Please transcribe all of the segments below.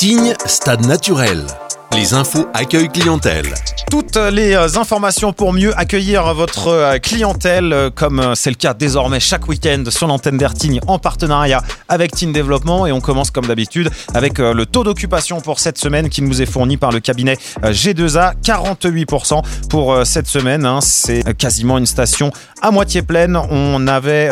Tignes, stade naturel. Les infos accueil clientèle. Toutes les informations pour mieux accueillir votre clientèle, comme c'est le cas désormais chaque week-end sur l'antenne d'Air Tignes en partenariat avec Tignes Développement. Et on commence comme d'habitude avec le taux d'occupation pour cette semaine qui nous est fourni par le cabinet G2A, 48% pour cette semaine. C'est quasiment une station à moitié pleine. On avait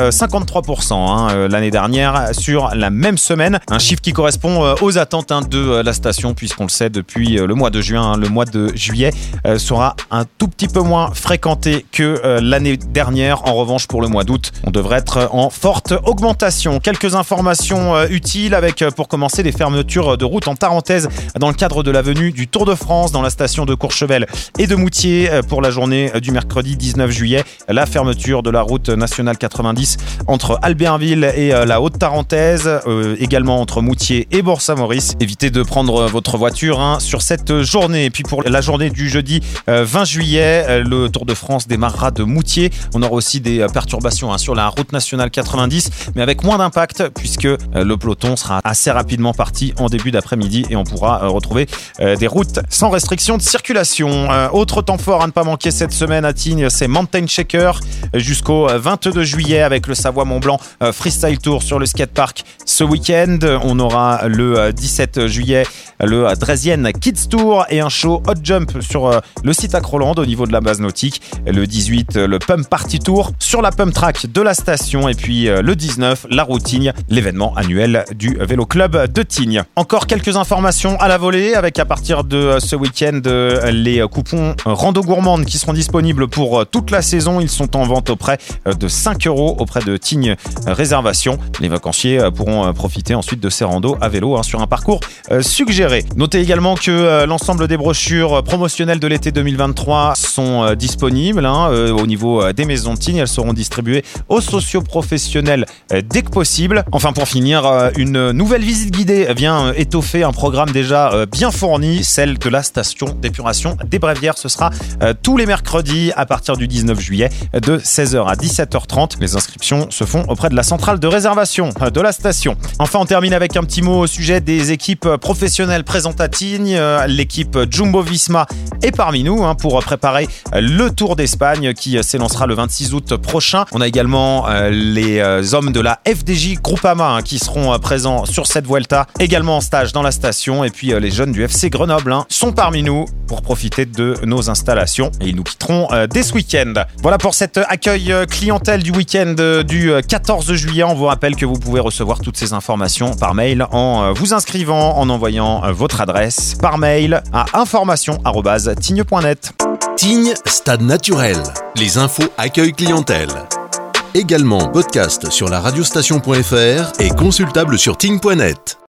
53% l'année dernière sur la même semaine. Un chiffre qui correspond aux attentes de la station, puisqu'on le sait depuis le mois de juin, le mois de juillet sera un tout petit peu moins fréquenté que l'année dernière. En revanche, pour le mois d'août, on devrait être en forte augmentation. Quelques informations utiles avec, pour commencer, les fermetures de routes en Tarentaise dans le cadre de la venue du Tour de France dans la station de Courchevel et de Moutier pour la journée du mercredi 19 juillet. La fermeture de la route nationale 90 entre Albernville et la Haute-Tarentaise, également entre Moutier et Bourg-Saint-Maurice. Évitez de prendre votre voiture sur cette journée. Et puis pour la journée du jeudi 20 juillet, le Tour de France démarrera de Moutier. On aura aussi des perturbations sur la route nationale 90, mais avec moins d'impact puisque le peloton sera assez rapidement parti en début d'après-midi et on pourra retrouver des routes sans restriction de circulation. Autre temps fort à ne pas manquer cette semaine à Tignes, c'est Mountain Shaker jusqu'au 22 juillet avec le Savoie-Mont-Blanc Freestyle Tour sur le skatepark ce week-end. On aura le 17 juillet le Dresienne Kids Tour et un show Hot Jump sur le site Acroland au niveau de la base nautique. Le 18, le Pump Party Tour sur la Pump Track de la station. Et puis le 19, la Route Tignes, l'événement annuel du Vélo Club de Tignes. Encore quelques informations à la volée avec à partir de ce week-end les coupons Rando Gourmande qui seront disponibles pour toute la saison. Ils sont en vente auprès de 5 € auprès de Tignes Réservation. Les vacanciers pourront profiter ensuite de ces randos à vélo sur un parcours suggéré. Notez également que l'ensemble des brochures promotionnelles de l'été 2023 sont disponibles au niveau des maisons de Tignes. Elles seront distribuées aux socioprofessionnels dès que possible. Enfin, pour finir, une nouvelle visite guidée vient étoffer un programme déjà bien fourni, celle de la station d'épuration des Brévières. Ce sera tous les mercredis à partir du 19 juillet de 16h à 17h30. Les inscriptions se font auprès de la centrale de réservation de la station. Enfin, on termine avec un petit mot au sujet des équipes professionnelles présentes à Tignes. L'équipe Jumbo-Visma est parmi nous pour préparer le Tour d'Espagne qui s'élancera le 26 août prochain. On a également les hommes de la FDJ Groupama qui seront présents sur cette Vuelta, également en stage dans la station. Et puis les jeunes du FC Grenoble sont parmi nous pour profiter de nos installations et ils nous quitteront dès ce week-end. Voilà pour cet accueil clientèle du week-end du 14 juillet. On vous rappelle que vous pouvez recevoir toutes ces informations par mail en vous inscrivant, en envoyant votre adresse par mail à information@tignes.net. Tignes, stade naturel. Les infos accueil clientèle. Également podcast sur la radiostation.fr et consultable sur tignes.net.